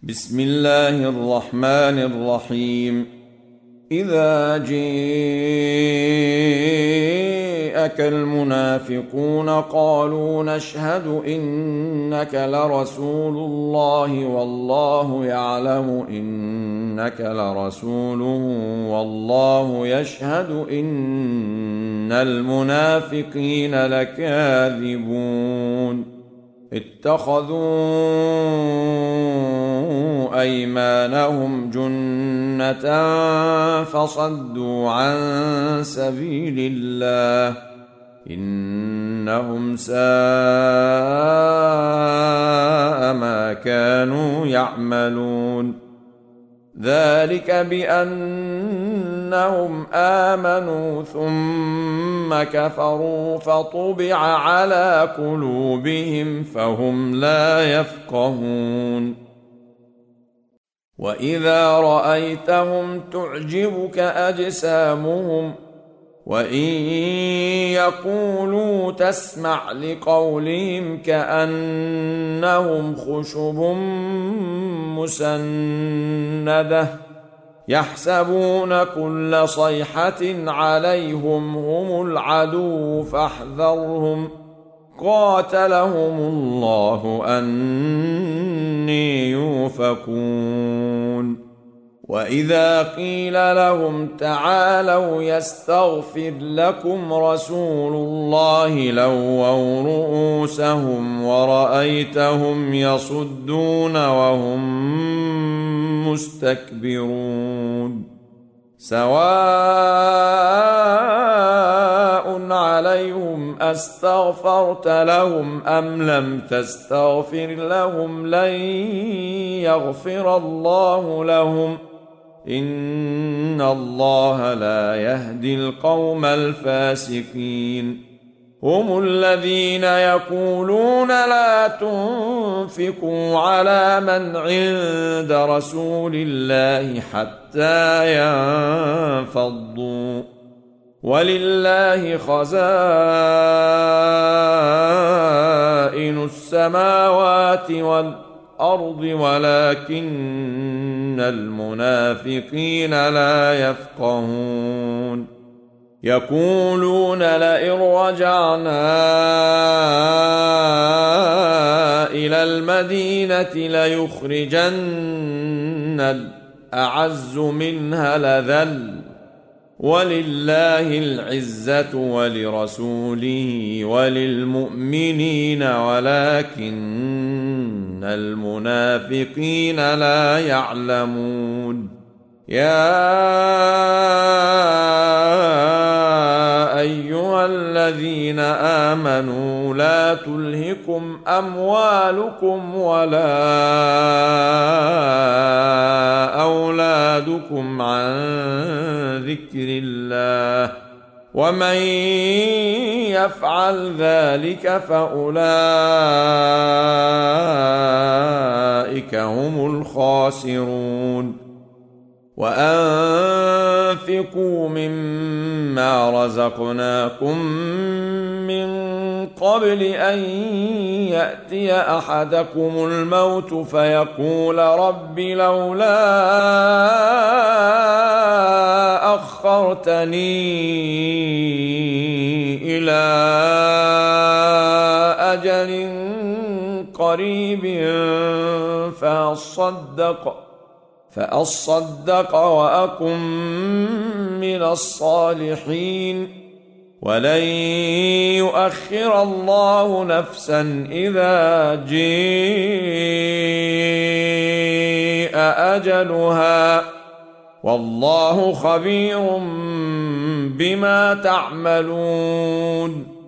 بسم الله الرحمن الرحيم. إذا جاءك المنافقون قالوا نشهد إنك لرسول الله والله يعلم إنك لرسوله والله يشهد إن المنافقين لكاذبون. اتخذوا أيمانهم جنة فصدوا عن سبيل الله إنهم ساء ما كانوا يعملون. ذلك بأنهم آمنوا ثم كفروا فطبع على قلوبهم فهم لا يفقهون. وإذا رأيتهم تعجبك أجسامهم وإن يقولوا تسمع لقولهم كأنهم خشب مسندة يحسبون كل صيحة عليهم هم العدو فاحذرهم قاتلهم الله أني يؤفكون. وإذا قيل لهم تعالوا يستغفر لكم رسول الله لووا رؤوسهم ورأيتهم يصدون وهم مستكبرون. سواء عليهم أستغفرت لهم أم لم تستغفر لهم لن يغفر الله لهم إن الله لا يهدي القوم الفاسقين. هم الذين يقولون لا تنفقوا على من عند رسول الله حتى ينفضوا ولله خزائن السماوات والأرض ولكن المنافقين لا يفقهون. يقولون لئن رجعنا إلى المدينة ليخرجن الأعز منها الأذل ولله العزة ولرسوله وللمؤمنين ولكن المنافقين لا يعلمون. يا أيها الذين آمنوا لا تلهكم أموالكم ولا أولادكم عن ذكر الله ومن يفعل ذلك فأولئك هم الخاسرون. وأنفقوا مما رزقناكم من قبل أن يأتي أحدكم الموت فيقول رب لولا أخرتني إلى أجل قريب فأصدق وأكن من الصالحين ولن يؤخر الله نفسا إذا جاء أجلها والله خبير بما تعملون.